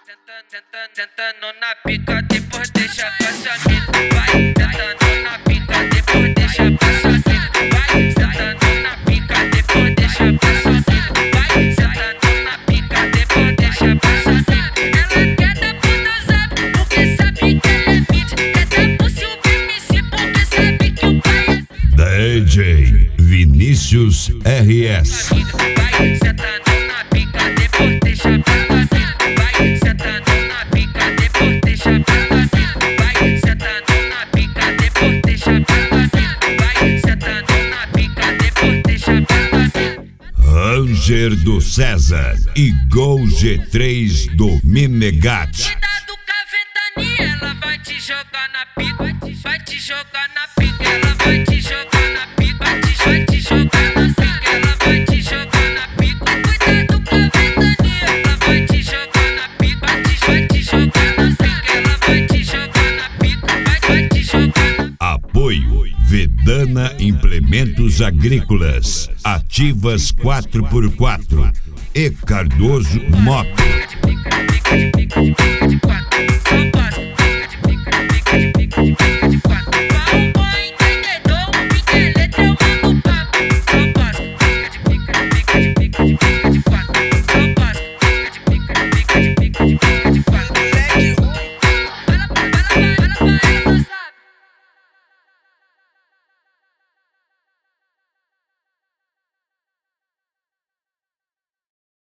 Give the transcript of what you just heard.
Sentando na pica, depois deixa passar. Vai, sentando na pica, depois deixa passar. Vai, sentando na pica, depois deixa passar. Vai, sentando na pica, depois deixa passar. Ela quer dar pro zap, porque sabe que ela é fit. Quer dar pro Silvio MC, porque sabe que o pai é DJ Vinícius RS. Vai, sentando na pica, depois deixa passar. Vai, sentando na pica, depois deixa passar. Vai, sentando na pica, depois deixa passar. Vai, sentando na pica, depois deixa passar. Ranger do César e Gol G3 do Mimegate. Cuidado com a ventania, ela vai te jogar na pica, vai te jogar na pica, ela vai te jogar na pica, vai te jogar na pica, ela vai te jogar na pica. Cuidado com a ventania, ela vai te jogar na pica, vai te jogar na pica, ela vai te jogar na pica, vai te jogar na. Apoio Vedana Implementos Agrícolas, Ativas 4x4 e Cardoso Moto.